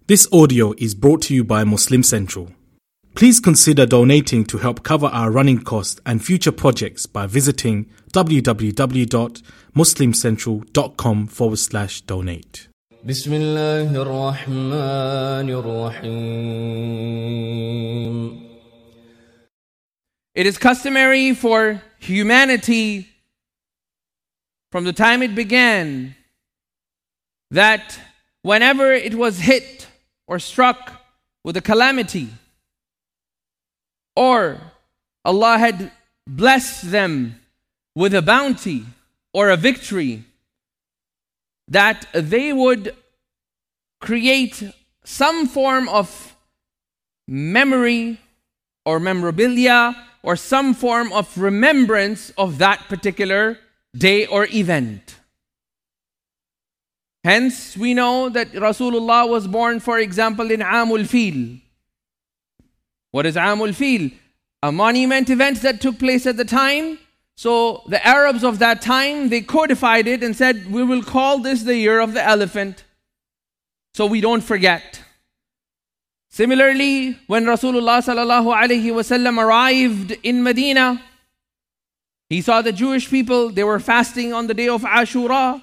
This audio is brought to you by Muslim Central. Please consider donating to help cover our running costs and future projects by visiting www.muslimcentral.com/donate. بسم الله الرحمن الرحيم. It is customary for humanity from the time it began that whenever it was hit or struck with a calamity, or Allah had blessed them with a bounty or a victory, that they would create some form of memory or memorabilia or some form of remembrance of that particular day or event. Hence, we know that Rasulullah was born, for example, in Amul Fil. What is Amul Fil? A monument event that took place at the time. So the Arabs of that time, they codified it and said, we will call this the year of the elephant, so we don't forget. Similarly, when Rasulullah sallallahu alaihi wasallam arrived in Medina, he saw the Jewish people, they were fasting on the day of Ashura.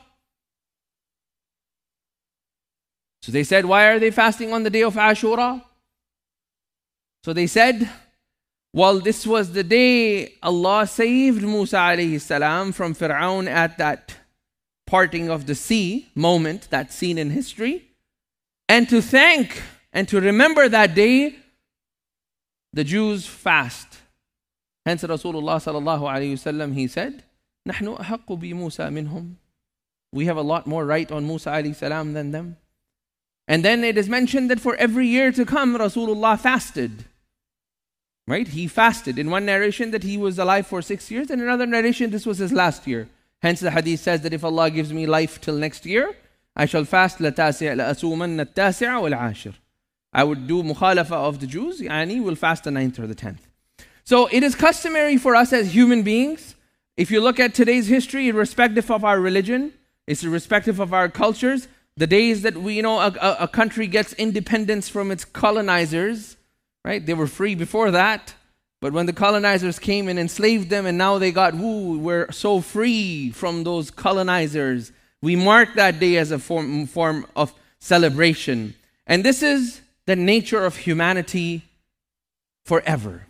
So they said, why are they fasting on the day of Ashura? So they said, well, this was the day Allah saved Musa alayhi salam from Fir'aun at that parting of the sea moment, that scene in history. And to thank and to remember that day, the Jews fast. Hence Rasulullah sallallahu alayhi wasallam, he said, نحن أحق بموسى منهم. We have a lot more right on Musa alayhi salam than them. And then it is mentioned that for every year to come, Rasulullah fasted. Right? He fasted. In one narration that he was alive for 6 years, and in another narration this was his last year. Hence the hadith says that if Allah gives me life till next year, I shall fast لَأَسُومَنَّ التَّاسِعَ وَالْعَاشِرَ. I would do mukhalafa of the Jews, and will fast the 9th or the 10th. So it is customary for us as human beings, if you look at today's history, irrespective of our religion, it's irrespective of our cultures, the days that a country gets independence from its colonizers, right? They were free before that, but when the colonizers came and enslaved them, and now they got, we're so free from those colonizers. We mark that day as a form of celebration. And this is the nature of humanity forever.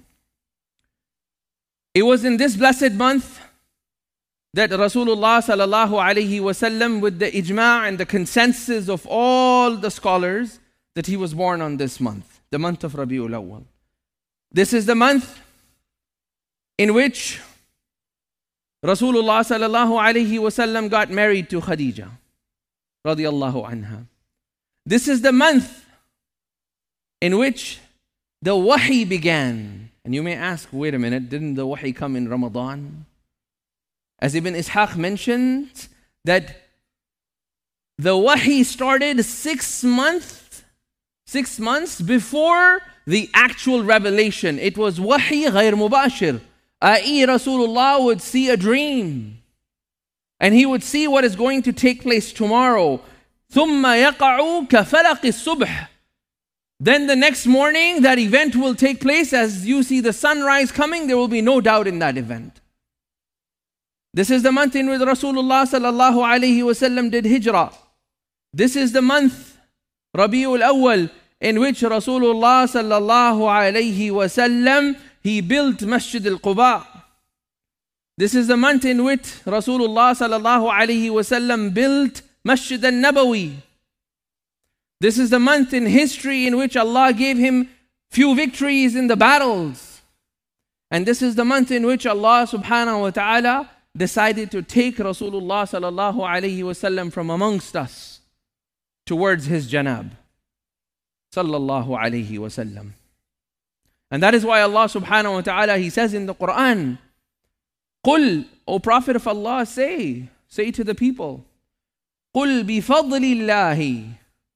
It was in this blessed month that Rasulullah sallallahu alaihi wasallam, with the ijma' and the consensus of all the scholars, that he was born on this month, the month of Rabiul Awwal. This is the month in which Rasulullah sallallahu alaihi wasallam got married to Khadija radiyallahu anha. This is the month in which the wahi began. And you may ask, wait a minute, didn't the wahi come in Ramadan? As Ibn Ishaq mentions, that the wahi started 6 months before the actual revelation. It was wahi غير مباشر. i.e. Rasulullah would see a dream, and he would see what is going to take place tomorrow. ثُمَّ يَقَعُ كَفَلَقِ الصُّبْحِ. Then the next morning, that event will take place. As you see the sunrise coming, there will be no doubt in that event. This is the month in which Rasulullah sallallahu alaihi wasallam did hijrah. This is the month, Rabiul Awwal, in which Rasulullah sallallahu alaihi wasallam, he built Masjid al-Quba. This is the month in which Rasulullah sallallahu alaihi wasallam built Masjid al-Nabawi. This is the month in history in which Allah gave him few victories in the battles. And this is the month in which Allah subhanahu wa ta'ala decided to take Rasulullah sallallahu alaihi wasallam from amongst us towards his janab sallallahu alaihi wasallam. And that is why Allah subhanahu wa ta'ala, he says in the Quran, قُلْ, O Prophet of Allah, say to the people, قُلْ بِفَضْلِ اللَّهِ,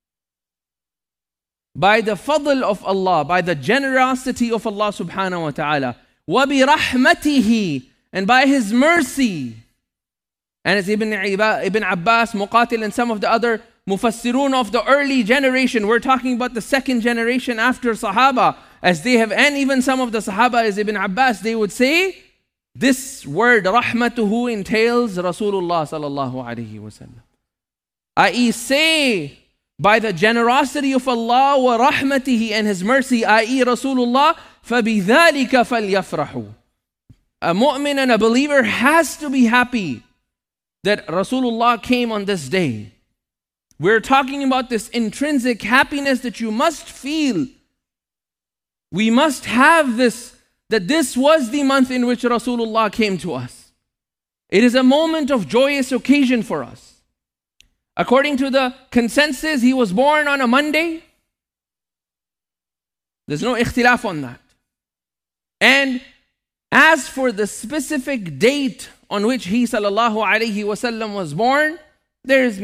by the fadl of Allah, by the generosity of Allah subhanahu wa ta'ala, وَبِرَحْمَتِهِ, and by His mercy. And as Ibn Abbas, Muqatil, and some of the other Mufassirun of the early generation, we're talking about the second generation after Sahaba, as they have, and even some of the Sahaba as Ibn Abbas, they would say, this word rahmatuhu entails Rasulullah sallallahu alaihi wasallam. I.e. say, by the generosity of Allah wa rahmatihi and His mercy, i.e. Rasulullah, فَبِذَلِكَ فَلْيَفْرَحُوا. A mu'min and a believer has to be happy that Rasulullah came on this day. We're talking about this intrinsic happiness that you must feel. We must have this, that this was the month in which Rasulullah came to us. It is a moment of joyous occasion for us. According to the consensus, he was born on a Monday. There's no ikhtilaf on that. And as for the specific date on which he sallallahu alaihi wasallam was born, there's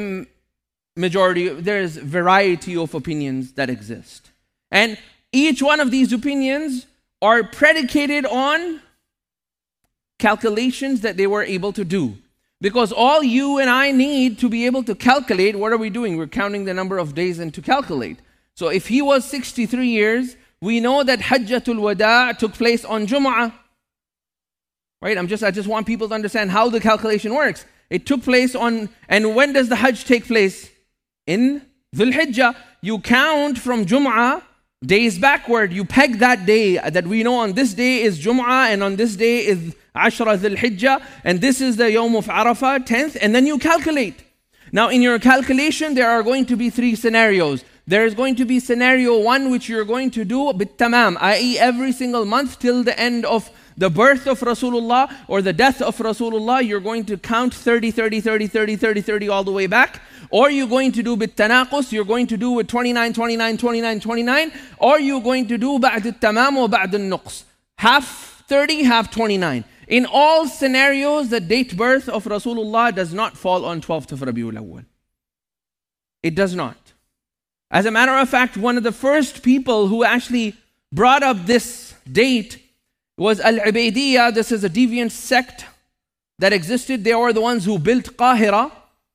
variety of opinions that exist. And each one of these opinions are predicated on calculations that they were able to do. Because all you and I need to be able to calculate, what are we doing? We're counting the number of days and to calculate. So if he was 63 years, we know that Hajjatul Wada took place on Jum'ah. Right? I just want people to understand how the calculation works. It took place on, and when does the Hajj take place? In Dhul Hijjah. You count from Jum'ah days backward. You peg that day that we know on this day is Jum'ah and on this day is Ashra Dhul Hijjah and this is the Yawm of Arafah, 10th, and then you calculate. Now in your calculation there are going to be three scenarios. There is going to be scenario one which you're going to do bit-tamam, i.e. every single month till the end of the birth of Rasulullah or the death of Rasulullah, you're going to count 30 all the way back. Or you're going to do bit-tanaqus, you're going to do with 29, or you're going to do ba'd al-tamam or ba'd al-nuqs. Half 30, half 29. In all scenarios, the date birth of Rasulullah does not fall on 12th of Rabiul Awwal. It does not. As a matter of fact, one of the first people who actually brought up this date was Al-Ubaidiyah. This is a deviant sect that existed. They were the ones who built Qahira.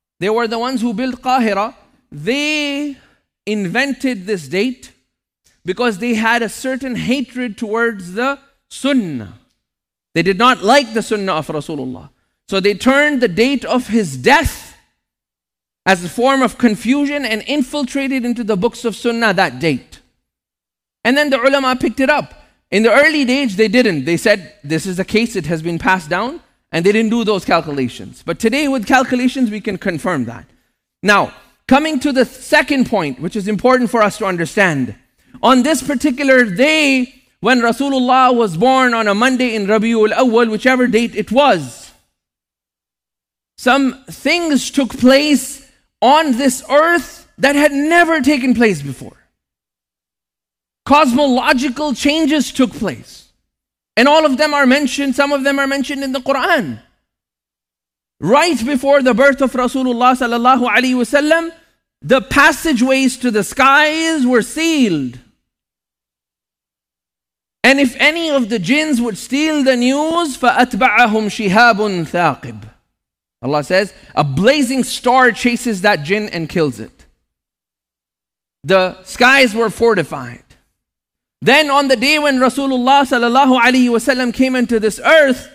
They invented this date because they had a certain hatred towards the Sunnah. They did not like the Sunnah of Rasulullah. So they turned the date of his death as a form of confusion and infiltrated into the books of Sunnah that date. And then the ulama picked it up. In the early days, they didn't. They said, this is the case, it has been passed down. And they didn't do those calculations. But today with calculations, we can confirm that. Now, coming to the second point, which is important for us to understand. On this particular day, when Rasulullah was born on a Monday in Rabiul Awwal, whichever date it was, some things took place on this earth that had never taken place before. Cosmological changes took place. And all of them are mentioned, some of them are mentioned in the Quran. Right before the birth of Rasulullah sallallahu alaihi wasallam, the passageways to the skies were sealed. And if any of the jinns would steal the news, فَأَتْبَعَهُمْ شِهَابٌ ثَاقِبٌ. Allah says, a blazing star chases that jinn and kills it. The skies were fortified. Then on the day when Rasulullah sallallahu alaihi wasallam came into this earth,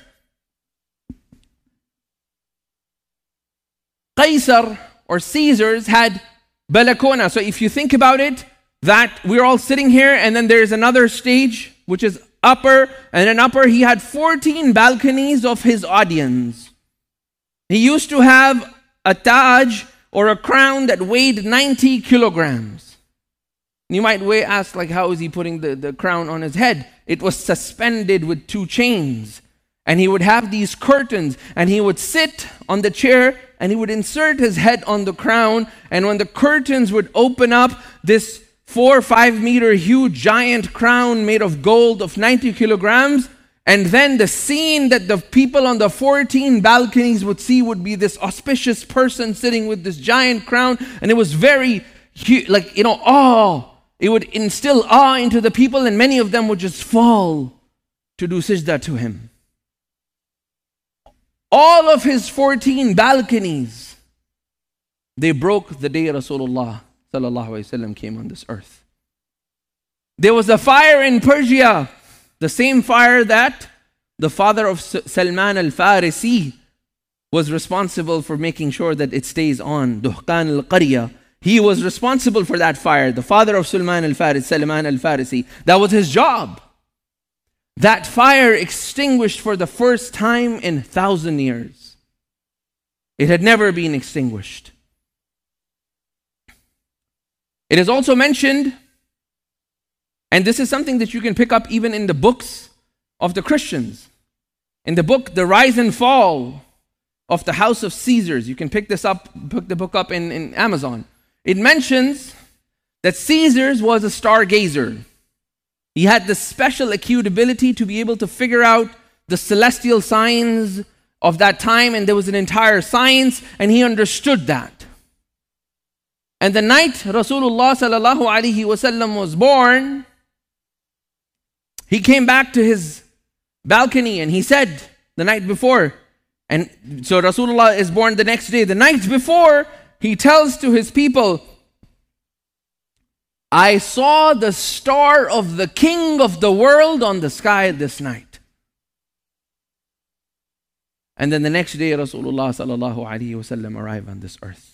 Qaisar or Caesars had balakona. So if you think about it, that we're all sitting here and then there's another stage which is upper, and in upper he had 14 balconies of his audience. He used to have a taj or a crown that weighed 90 kilograms. You might ask, like, how is he putting the crown on his head? It was suspended with 2 chains. And he would have these curtains, and he would sit on the chair, and he would insert his head on the crown, and when the curtains would open up, this 4 or 5 meter huge giant crown made of gold of 90 kilograms, and then the scene that the people on the 14 balconies would see would be this auspicious person sitting with this giant crown, and it was very, awe. It would instill awe into the people, and many of them would just fall to do sajda to him. All of his 14 balconies, They broke the day Rasulullah sallallahu alaihi wasallam came on this earth. There was a fire in Persia, the same fire that the father of Salman al-Farisi was responsible for making sure that it stays on. Duhkan al-Qarya. He was responsible for that fire. The father of Salman al-Farisi. That was his job. That fire extinguished for the first time in 1,000 years. It had never been extinguished. It is also mentioned, and this is something that you can pick up even in the books of the Christians. In the book, The Rise and Fall of the House of Caesars. You can pick the book up in Amazon. It mentions that Caesars was a stargazer. He had the special acute ability to be able to figure out the celestial signs of that time, and there was an entire science, and he understood that. And the night Rasulullah sallallahu alaihi wasallam was born, he came back to his balcony and he said the night before, and so Rasulullah is born the next day. The night before, he tells to his people, I saw the star of the king of the world on the sky this night. And then the next day, Rasulullah sallallahu alaihi wasallam arrived on this earth.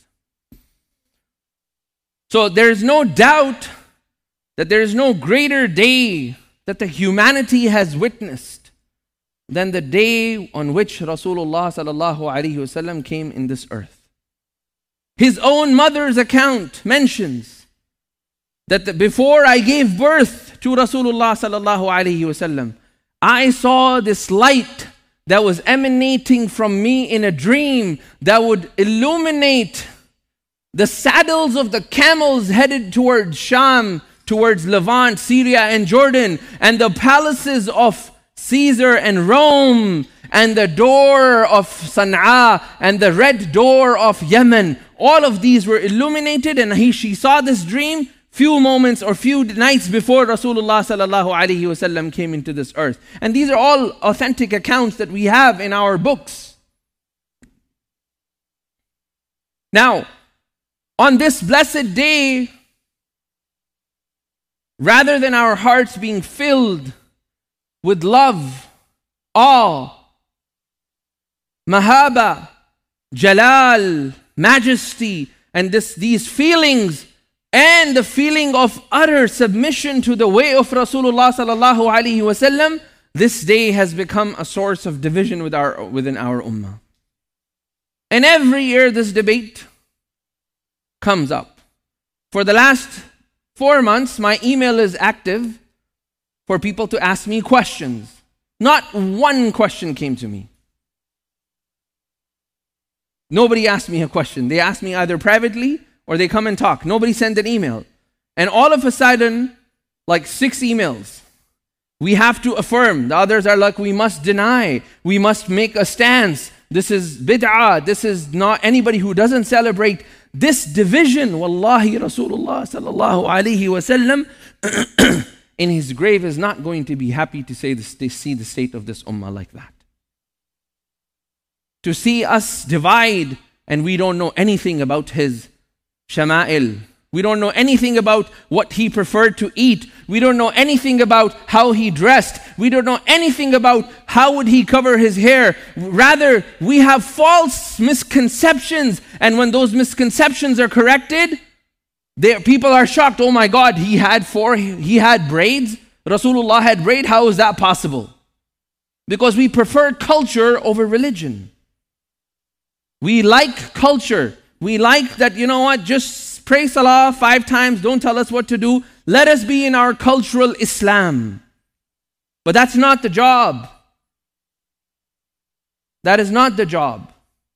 So there is no doubt that there is no greater day that the humanity has witnessed than the day on which Rasulullah sallallahu alaihi wasallam came in this earth. His own mother's account mentions that before I gave birth to Rasulullah sallallahu alaihi wasallam, I saw this light that was emanating from me in a dream that would illuminate the saddles of the camels headed towards Sham, towards Levant, Syria and Jordan, and the palaces of Caesar and Rome, and the door of Sana'a, and the red door of Yemen. All of these were illuminated, and she saw this dream few moments or few nights before Rasulullah sallallahu alaihi wasallam came into this earth. And these are all authentic accounts that we have in our books. Now, on this blessed day, rather than our hearts being filled with love, awe, mahaba, jalal, majesty, and these feelings, and the feeling of utter submission to the way of Rasulullah sallallahu alaihi wasallam, this day has become a source of division within our ummah. And every year this debate comes up. For the last 4 months, my email is active for people to ask me questions. Not one question came to me. Nobody asked me a question. They asked me either privately or they come and talk. Nobody sent an email. And all of a sudden, like 6 emails. We have to affirm. The others are like, we must deny. We must make a stance. This is bid'ah. This is not anybody who doesn't celebrate this division. Wallahi, Rasulullah sallallahu alaihi wasallam in his grave is not going to be happy to see the state of this ummah like that. To see us divide and we don't know anything about his shama'il. We don't know anything about what he preferred to eat. We don't know anything about how he dressed. We don't know anything about how would he cover his hair. Rather, we have false misconceptions. And when those misconceptions are corrected, people are shocked. Oh my God, he had braids. Rasulullah had braid. How is that possible? Because we prefer culture over religion. We like culture. We like that, you know what, just pray salah 5 times, don't tell us what to do. Let us be in our cultural Islam. But that's not the job. That is not the job.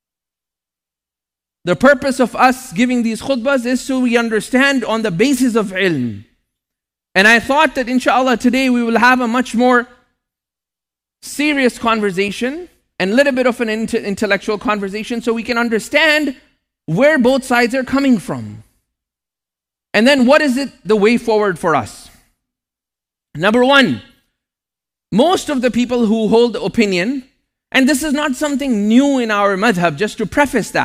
The purpose of us giving these khutbahs is so we understand on the basis of ilm. And I thought that inshallah today we will have a much more serious conversation and a little bit of an intellectual conversation so we can understand where both sides are coming from. And then what is it the way forward for us? Number 1, most of the people who hold the opinion, and this is not something new in our madhab, just to preface that.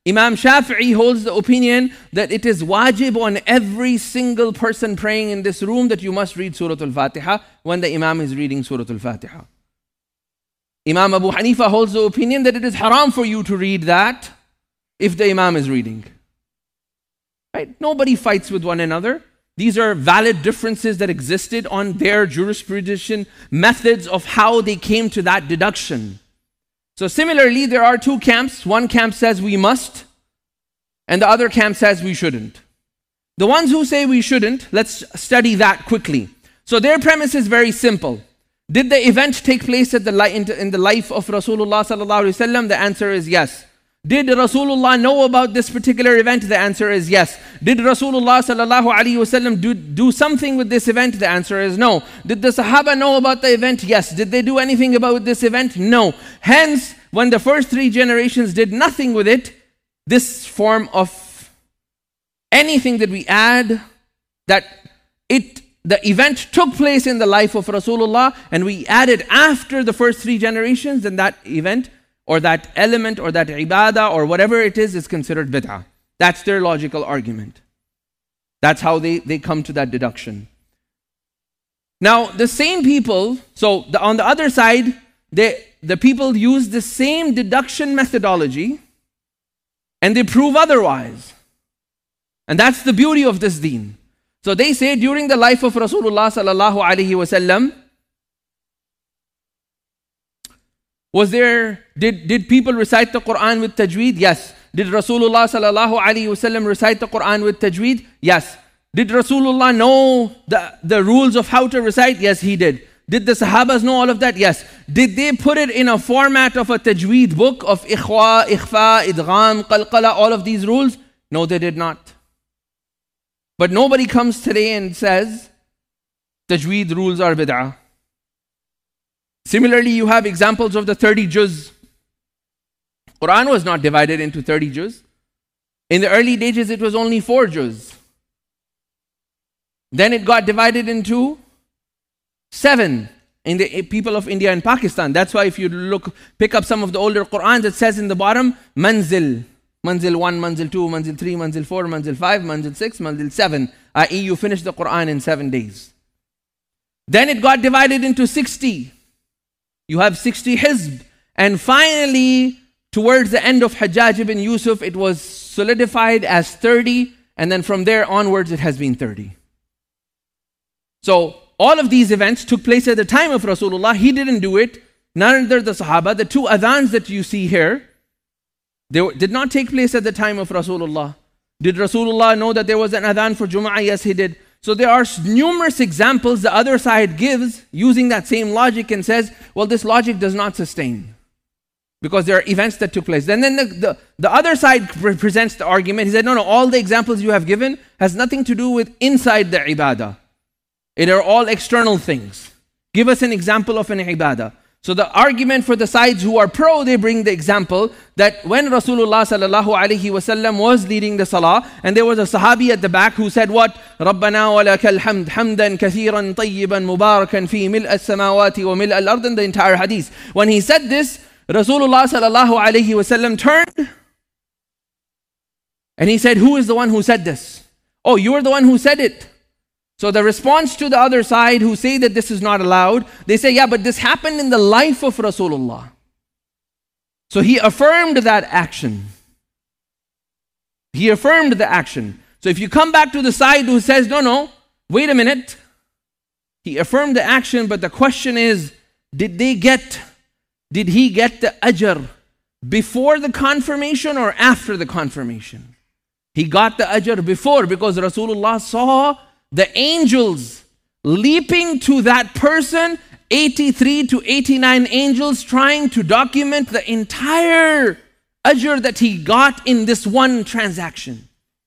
Imam Shafi'i holds the opinion that it is wajib on every single person praying in this room that you must read Surah Al-Fatiha when the Imam is reading Surah Al-Fatiha. Imam Abu Hanifa holds the opinion that it is haram for you to read that if the Imam is reading. Right? Nobody fights with one another. These are valid differences that existed on their jurisprudential methods of how they came to that deduction. So similarly, there are two camps. One camp says we must, and the other camp says we shouldn't. The ones who say we shouldn't, let's study that quickly. So their premise is very simple. Did the event take place in the life of Rasulullah sallallahu alaihi wasallam? The answer is yes. Did Rasulullah know about this particular event? The answer is yes. Did Rasulullah sallallahu alaihi wasallam do something with this event? The answer is no. Did the Sahaba know about the event? Yes. Did they do anything about this event? No. Hence, when the first three generations did nothing with it, this form of anything that we add, that the event took place in the life of Rasulullah and we added after the first three generations, then that event or that element or that ibadah or whatever it is considered bid'ah. That's their logical argument. That's how they come to that deduction. Now, the same people, on the other side, the people use the same deduction methodology and they prove otherwise. And that's the beauty of this deen. So they say during the life of Rasulullah sallallahu alaihi wasallam, did people recite the Quran with tajweed? Yes. Did Rasulullah sallallahu alaihi wasallam recite the Quran with tajweed? Yes. Did Rasulullah know the rules of how to recite? Yes, he did. Did the Sahabas know all of that? Yes. Did they put it in a format of a tajweed book of ikhwa, ikhfa, idgham, qalqala, all of these rules? No, they did not. But nobody comes today and says tajweed rules are bid'ah. Similarly, you have examples of the 30 juz. Quran was not divided into 30 juz. In the early days, it was only 4 juz. Then it got divided into 7 in the people of India and Pakistan. That's why if you pick up some of the older Qurans, it says in the bottom, manzil. Manzil 1, Manzil 2, Manzil 3, Manzil 4, Manzil 5, Manzil 6, Manzil 7. i.e. you finish the Quran in 7 days. Then it got divided into 60. You have 60 hizb. And finally, towards the end of Hajjaj ibn Yusuf, it was solidified as 30. And then from there onwards, it has been 30. So all of these events took place at the time of Rasulullah. He didn't do it. Neither the Sahaba. The 2 adhans that you see here, they did not take place at the time of Rasulullah. Did Rasulullah know that there was an adhan for Jum'ah? Yes, he did. So there are numerous examples the other side gives using that same logic and says, well, this logic does not sustain because there are events that took place. Then the other side presents the argument. He said, no, all the examples you have given has nothing to do with inside the ibadah. It are all external things. Give us an example of an ibadah. So the argument for the sides who are pro, they bring the example that when Rasulullah sallallahu alaihi wasallam was leading the salah, and there was a sahabi at the back who said what? رَبَّنَا وَلَكَ الْحَمْدِ حَمْدًا كَثِيرًا طَيِّبًا مُبَارَكًا فِي مِلْءَ السَّمَاوَاتِ وَمِلْءَ الْأَرْضِ, and the entire hadith. When he said this, Rasulullah sallallahu alaihi wasallam turned and he said, who is the one who said this? Oh, you are the one who said it. So the response to the other side who say that this is not allowed, they say, yeah, but this happened in the life of Rasulullah. So he affirmed that action. He affirmed the action. So if you come back to the side who says, no, wait a minute. He affirmed the action, but the question is, did he get the ajr before the confirmation or after the confirmation? He got the ajr before because Rasulullah saw the angels leaping to that person, 83 to 89 angels trying to document the entire ajr that he got in this one transaction.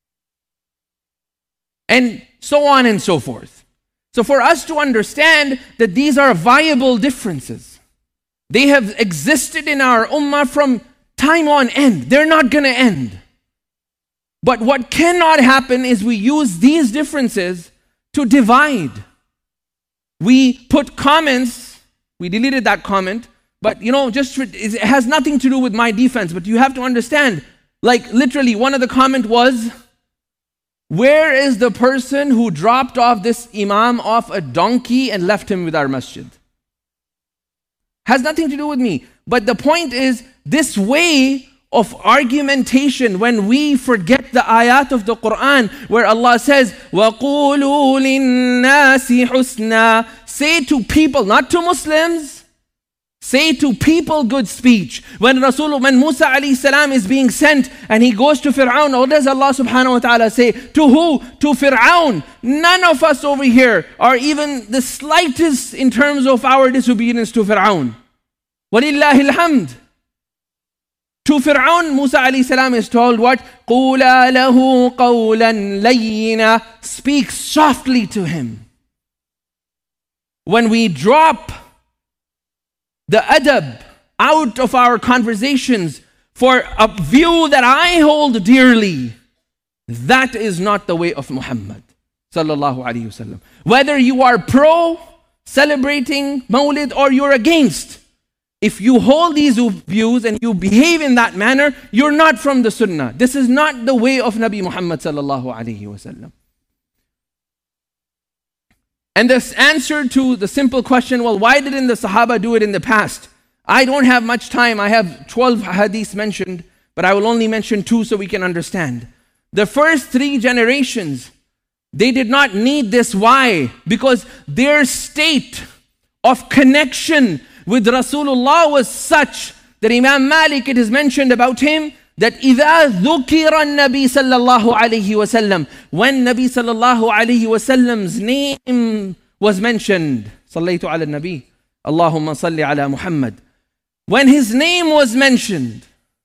And so on and so forth. So for us to understand that these are viable differences, they have existed in our ummah from time on end. They're not going to end. But what cannot happen is we use these differences to divide. We put comments, we deleted that comment, but it has nothing to do with my defense, but you have to understand, Like literally, one of the comment was, where is the person who dropped off this imam off a donkey and left him with our masjid? Has nothing to do with me. But the point is, this way of argumentation, when we forget the ayat of the Quran, where Allah says, وَقُولُوا لِلنَّاسِ حُسْنًا, say to people, not to Muslims, say to people good speech. When Musa alayhi salam is being sent and he goes to Fir'aun, what does Allah subhanahu wa ta'ala say? To who? To Fir'aun. None of us over here are even the slightest in terms of our disobedience to Fir'aun. وَلِلَّهِ الْحَمْدِ. To Fir'aun, Musa alayhi salam is told what? قُولَا لَهُ قَوْلًا لَيِّنًا, speak softly to him. When we drop the adab out of our conversations for a view that I hold dearly, that is not the way of Muhammad sallallahu alaihi wasallam. Whether you are pro celebrating Mawlid or you're against, if you hold these views and you behave in that manner, you're not from the Sunnah. This is not the way of Nabi Muhammad sallallahu alaihi wasallam. And this answer to the simple question, well, why didn't the Sahaba do it in the past? I don't have much time. I have 12 hadiths mentioned, but I will only mention 2 so we can understand. The first 3 generations, they did not need this. Why? Because their state of connection with Rasulullah was such that Imam Malik, it is mentioned about him, that إِذَا ذُكِرَ النَّبِي صَلَّى اللَّهُ عَلَيْهِ وَسَلَّمْ, when Nabi sallallahu alayhi wasallam's name was mentioned, صَلَّيْتُ عَلَى النَّبِي اللَّهُمَّ صَلِّ عَلَى مُحَمَّدٍ, when his name was mentioned,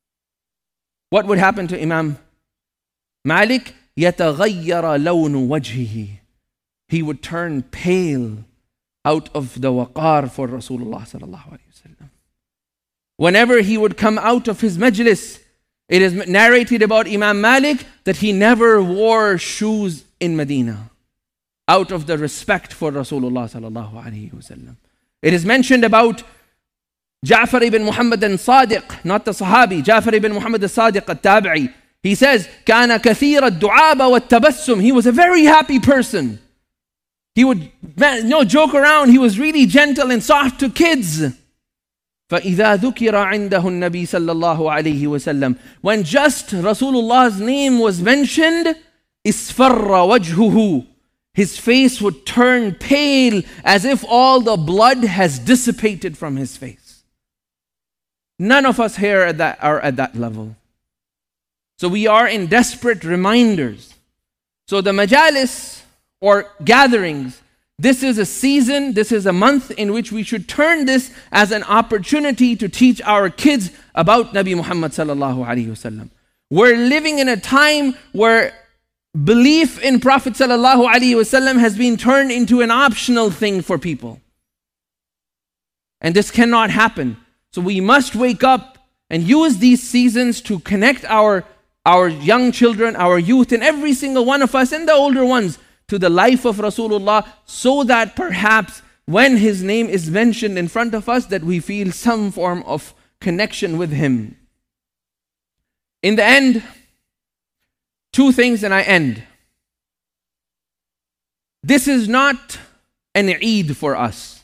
what would happen to Imam Malik? يَتَغَيَّرَ لَوْنُ وَجْهِهِ, he would turn pale out of the waqar for Rasulullah sallallahu alayhi wasallam. Whenever he would come out of his majlis, it is narrated about Imam Malik that he never wore shoes in Medina out of the respect for Rasulullah sallallahu alaihi wasallam. It is mentioned about Ja'far ibn Muhammad al-Sadiq, not the Sahabi, Ja'far ibn Muhammad al-Sadiq al-Tabi'i. He says, كَانَ كَثِيرَ الدُّعَابَ وَالتَّبَسُّمِ, he was a very happy person. He would joke around. He was really gentle and soft to kids. فَإِذَا ذُكِرَ عِنْدَهُ النَّبِي صَلَّى اللَّهُ عَلَيْهِ وَسَلَّمْ, when just Rasulullah's name was mentioned, إِسْفَرَّ وَجْهُهُ, his face would turn pale as if all the blood has dissipated from his face. None of us here are at that level. So we are in desperate reminders. So the majalis or gatherings, this is a season, this is a month in which we should turn this as an opportunity to teach our kids about Nabi Muhammad sallallahu alaihi wasallam. We're living in a time where belief in Prophet sallallahu alaihi wasallam has been turned into an optional thing for people. And this cannot happen. So we must wake up and use these seasons to connect our young children, our youth, and every single one of us and the older ones to the life of Rasulullah, so that perhaps when his name is mentioned in front of us, that we feel some form of connection with him. In the end, 2 things and I end. This is not an Eid for us.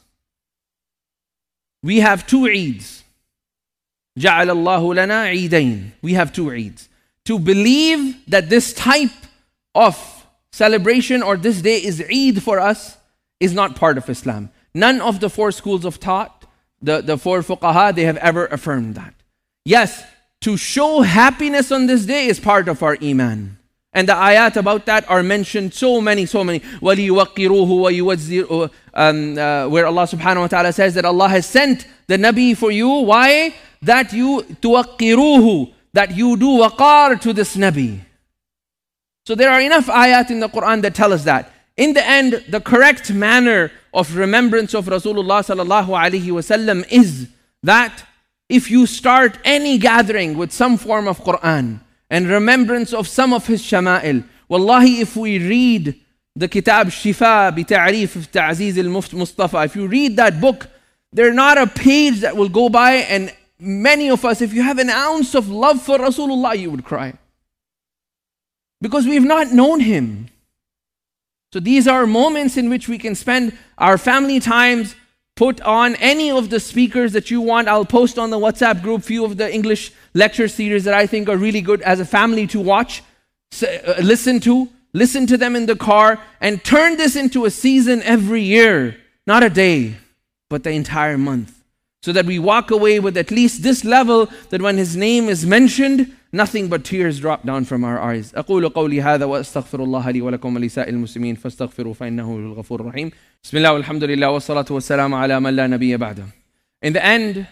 We have 2 Eids. جَعَلَ اللَّهُ لَنَا عِيدَيْن. We have 2 Eids. To believe that this type of celebration or this day is Eid for us is not part of Islam. None of the 4 schools of thought, the 4 fuqaha, they have ever affirmed that. Yes, to show happiness on this day is part of our iman. And the ayat about that are mentioned so many. وَلِيُوَقِّرُوهُ وَيُوَزِّرُ, where Allah subhanahu wa ta'ala says that Allah has sent the Nabi for you. Why? That you tuwaqqiruhu, that you do waqar to this Nabi. So there are enough ayat in the Quran that tell us that. In the end, the correct manner of remembrance of Rasulullah sallallahu alaihi wasallam is that if you start any gathering with some form of Quran and remembrance of some of his shama'il, wallahi, if we read the Kitab Shifa bi Ta'rif Ta'ziz al-Mustafa, if you read that book, there's not a page that will go by and many of us, if you have an ounce of love for Rasulullah, you would cry. Because we've not known him. So these are moments in which we can spend our family times, put on any of the speakers that you want. I'll post on the WhatsApp group few of the English lecture series that I think are really good as a family to watch, listen to them in the car, and turn this into a season every year, not a day, but the entire month. So that we walk away with at least this level, that when his name is mentioned, nothing but tears drop down from our eyes. أقول قولي هذا وأستغفر الله لي ولكم ولسائر المسلمين فاستغفروا فإنه هو الغفور الرحيم. بسم الله والحمد لله والصلاة والسلام على من لا نبي بعده. In the end,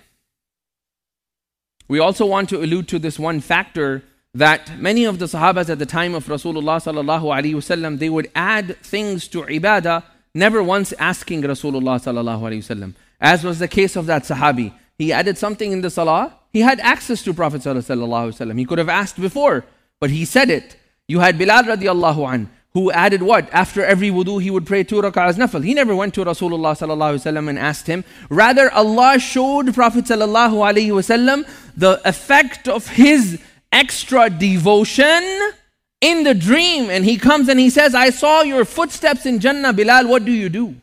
we also want to allude to this one factor that many of the Sahabas at the time of Rasulullah sallallahu alaihi wasallam, they would add things to ibadah, never once asking Rasulullah sallallahu alaihi wasallam. As was the case of that Sahabi. He added something in the salah. He had access to Prophet sallallahu alaihi wasallam. He could have asked before, but he said it. You had Bilal radiallahu an, who added what? After every wudu, he would pray 2 rak'ahs nafil. He never went to Rasulullah sallallahu alaihi wasallam and asked him. Rather, Allah showed Prophet sallallahu alaihi wasallam the effect of his extra devotion in the dream. And he comes and he says, I saw your footsteps in Jannah, Bilal, what do you do?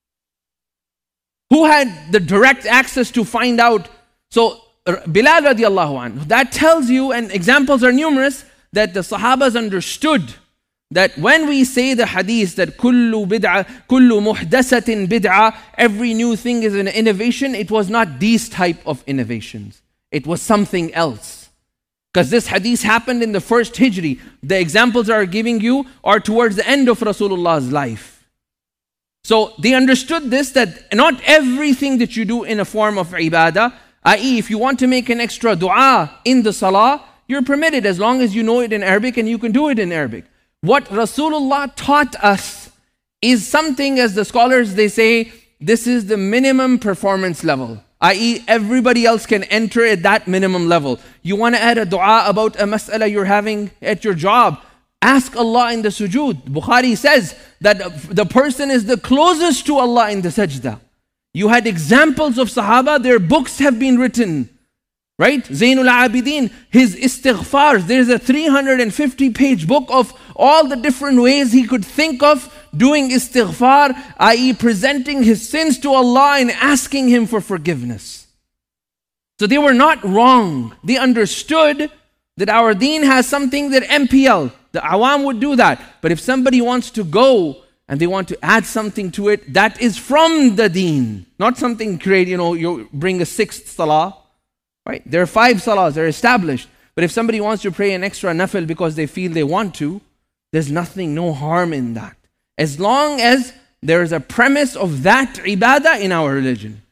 Who had the direct access to find out? So Bilal radiallahu anhu, that tells you, and examples are numerous, that the Sahabas understood that when we say the hadith that kullu muhdasatin bid'ah, every new thing is an innovation, it was not these type of innovations. It was something else. Because this hadith happened in the first Hijri. The examples are giving you are towards the end of Rasulullah's life. So they understood this, that not everything that you do in a form of ibadah, i.e. if you want to make an extra dua in the salah, you're permitted as long as you know it in Arabic and you can do it in Arabic. What Rasulullah taught us is something, as the scholars they say, this is the minimum performance level. I.e. everybody else can enter at that minimum level. You want to add a dua about a mas'ala you're having at your job, ask Allah in the sujood. Bukhari says that the person is the closest to Allah in the sajda. You had examples of Sahaba, their books have been written. Right? Zainul Abidin, his istighfar, there's a 350-page book of all the different ways he could think of doing istighfar, i.e. presenting his sins to Allah and asking Him for forgiveness. So they were not wrong. They understood that our deen has something that MPL, the awam would do that. But if somebody wants to go and they want to add something to it, that is from the deen. Not something created, you bring a 6th salah. Right? There are 5 salahs, they're established. But if somebody wants to pray an extra nafil because they feel they want to, there's nothing, no harm in that. As long as there is a premise of that ibadah in our religion.